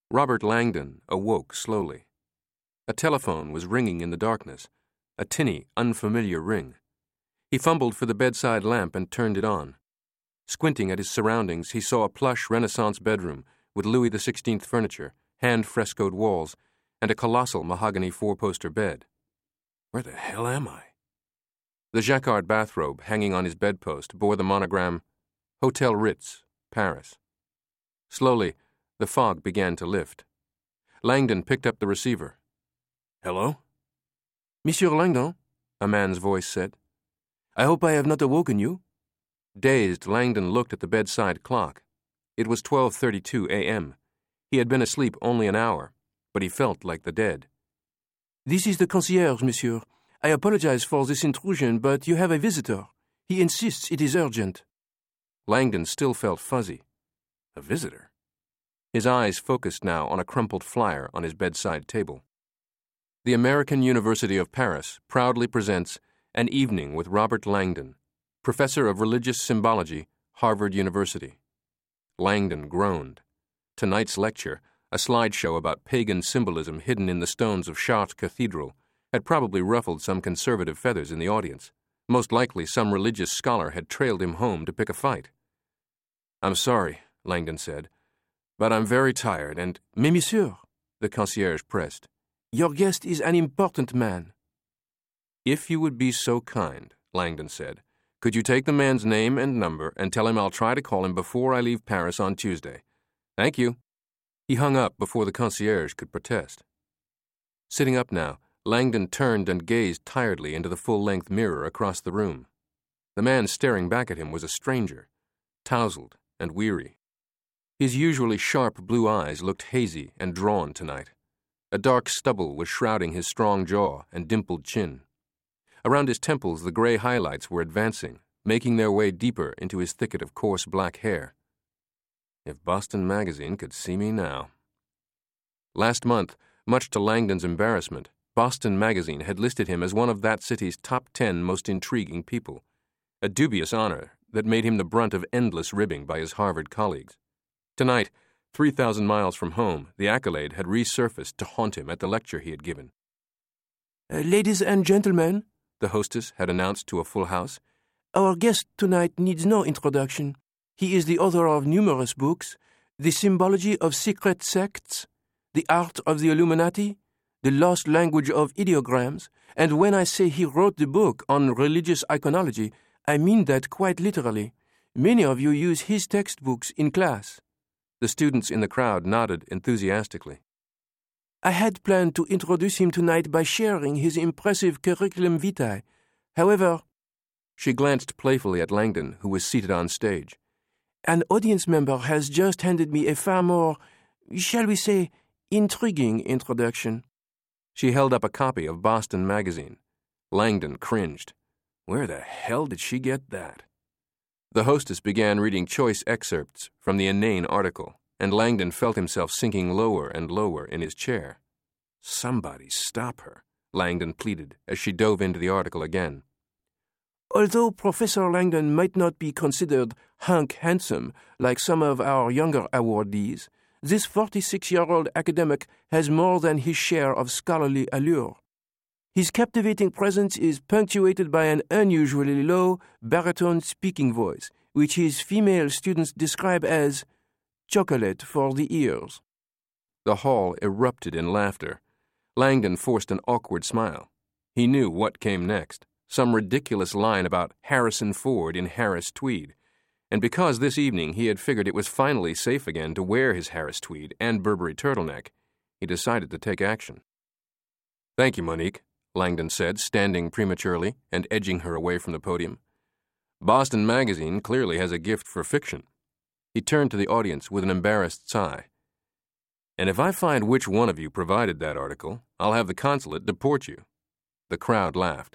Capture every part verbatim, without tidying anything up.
Robert Langdon awoke slowly. A telephone was ringing in the darkness, a tinny, unfamiliar ring. He fumbled for the bedside lamp and turned it on. Squinting at his surroundings, he saw a plush Renaissance bedroom with Louis the Sixteenth furniture, hand-frescoed walls, and a colossal mahogany four-poster bed. Where the hell am I? The jacquard bathrobe hanging on his bedpost bore the monogram, Hotel Ritz, Paris. Slowly, the fog began to lift. Langdon picked up the receiver. Hello? Monsieur Langdon, a man's voice said. I hope I have not awoken you. Dazed, Langdon looked at the bedside clock. It was twelve thirty-two a.m. He had been asleep only an hour, but he felt like the dead. This is the concierge, monsieur. I apologize for this intrusion, but you have a visitor. He insists it is urgent. Langdon still felt fuzzy. A visitor? His eyes focused now on a crumpled flyer on his bedside table. The American University of Paris proudly presents An Evening with Robert Langdon, Professor of Religious Symbology, Harvard University. Langdon groaned. Tonight's lecture, a slideshow about pagan symbolism hidden in the stones of Chartres Cathedral, had probably ruffled some conservative feathers in the audience. Most likely some religious scholar had trailed him home to pick a fight. I'm sorry, Langdon said, but I'm very tired and— Mais monsieur, the concierge pressed, your guest is an important man. If you would be so kind, Langdon said, could you take the man's name and number and tell him I'll try to call him before I leave Paris on Tuesday? Thank you. He hung up before the concierge could protest. Sitting up now, Langdon turned and gazed tiredly into the full-length mirror across the room. The man staring back at him was a stranger, tousled and weary. His usually sharp blue eyes looked hazy and drawn tonight. A dark stubble was shrouding his strong jaw and dimpled chin. Around his temples the gray highlights were advancing, making their way deeper into his thicket of coarse black hair. If Boston Magazine could see me now. Last month, much to Langdon's embarrassment, Boston Magazine had listed him as one of that city's top ten most intriguing people, a dubious honor that made him the brunt of endless ribbing by his Harvard colleagues. Tonight, three thousand miles from home, the accolade had resurfaced to haunt him at the lecture he had given. Uh, ladies and gentlemen, the hostess had announced to a full house, our guest tonight needs no introduction. He is the author of numerous books, The Symbology of Secret Sects, The Art of the Illuminati, The Lost Language of Ideograms, and when I say he wrote the book on religious iconology, I mean that quite literally. Many of you use his textbooks in class. The students in the crowd nodded enthusiastically. I had planned to introduce him tonight by sharing his impressive curriculum vitae. However, she glanced playfully at Langdon, who was seated on stage. An audience member has just handed me a far more, shall we say, intriguing introduction. She held up a copy of Boston Magazine. Langdon cringed. Where the hell did she get that? The hostess began reading choice excerpts from the inane article, and Langdon felt himself sinking lower and lower in his chair. Somebody stop her, Langdon pleaded as she dove into the article again. Although Professor Langdon might not be considered hunk handsome like some of our younger awardees, this forty-six-year-old academic has more than his share of scholarly allure. His captivating presence is punctuated by an unusually low, baritone speaking voice, which his female students describe as chocolate for the ears. The hall erupted in laughter. Langdon forced an awkward smile. He knew what came next, some ridiculous line about Harrison Ford in Harris tweed. And because this evening he had figured it was finally safe again to wear his Harris tweed and Burberry turtleneck, he decided to take action. Thank you, Monique, Langdon said, standing prematurely and edging her away from the podium. Boston Magazine clearly has a gift for fiction. He turned to the audience with an embarrassed sigh. And if I find which one of you provided that article, I'll have the consulate deport you. The crowd laughed.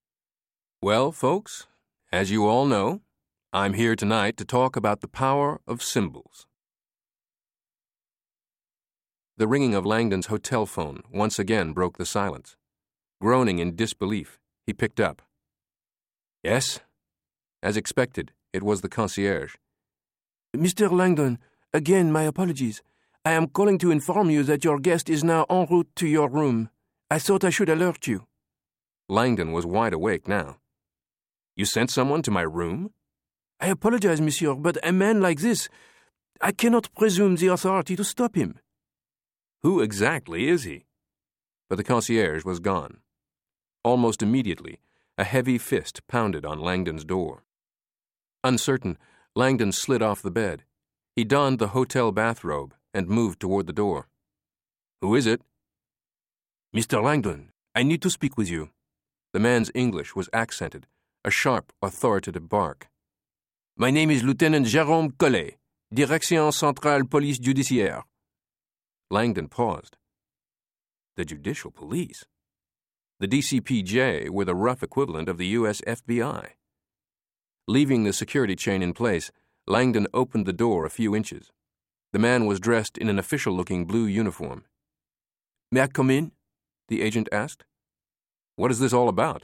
Well, folks, as you all know, I'm here tonight to talk about the power of symbols. The ringing of Langdon's hotel phone once again broke the silence. Groaning in disbelief, he picked up. Yes? As expected, it was the concierge. Mister Langdon, again my apologies. I am calling to inform you that your guest is now en route to your room. I thought I should alert you. Langdon was wide awake now. You sent someone to my room? I apologize, monsieur, but a man like this, I cannot presume the authority to stop him. Who exactly is he? But the concierge was gone. Almost immediately, a heavy fist pounded on Langdon's door. Uncertain, Langdon slid off the bed. He donned the hotel bathrobe and moved toward the door. Who is it? Mister Langdon, I need to speak with you. The man's English was accented, a sharp, authoritative bark. My name is Lieutenant Jérôme Collet, Direction Centrale Police Judiciaire. Langdon paused. The Judicial Police? The D C P J were the rough equivalent of the U S F B I. Leaving the security chain in place, Langdon opened the door a few inches. The man was dressed in an official-looking blue uniform. May I come in? The agent asked. What is this all about?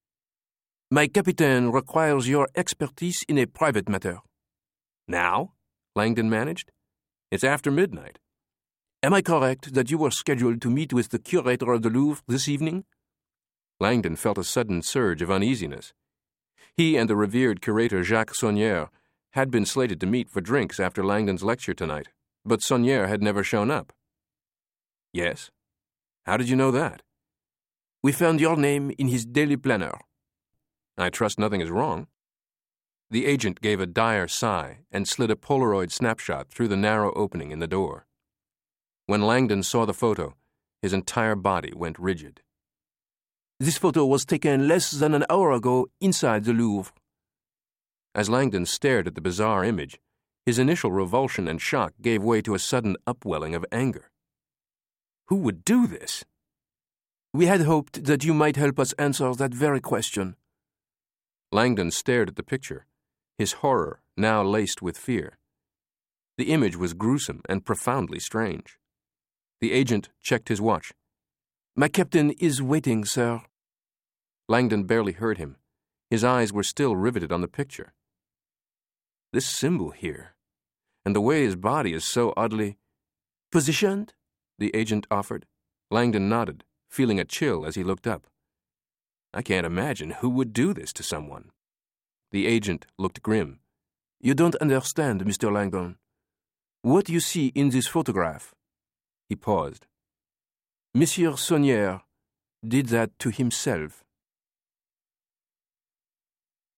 My captain requires your expertise in a private matter. Now? Langdon managed. It's after midnight. Am I correct that you were scheduled to meet with the curator of the Louvre this evening? Langdon felt a sudden surge of uneasiness. He and the revered curator Jacques Saunière had been slated to meet for drinks after Langdon's lecture tonight, but Saunière had never shown up. Yes? How did you know that? We found your name in his daily planner. I trust nothing is wrong. The agent gave a dire sigh and slid a Polaroid snapshot through the narrow opening in the door. When Langdon saw the photo, his entire body went rigid. This photo was taken less than an hour ago inside the Louvre. As Langdon stared at the bizarre image, his initial revulsion and shock gave way to a sudden upwelling of anger. Who would do this? We had hoped that you might help us answer that very question. Langdon stared at the picture, his horror now laced with fear. The image was gruesome and profoundly strange. The agent checked his watch. My captain is waiting, sir. Langdon barely heard him. His eyes were still riveted on the picture. This symbol here, and the way his body is so oddly positioned, the agent offered. Langdon nodded, feeling a chill as he looked up. I can't imagine who would do this to someone. The agent looked grim. You don't understand, Mister Langdon. What you see in this photograph. He paused. Monsieur Saunière did that to himself.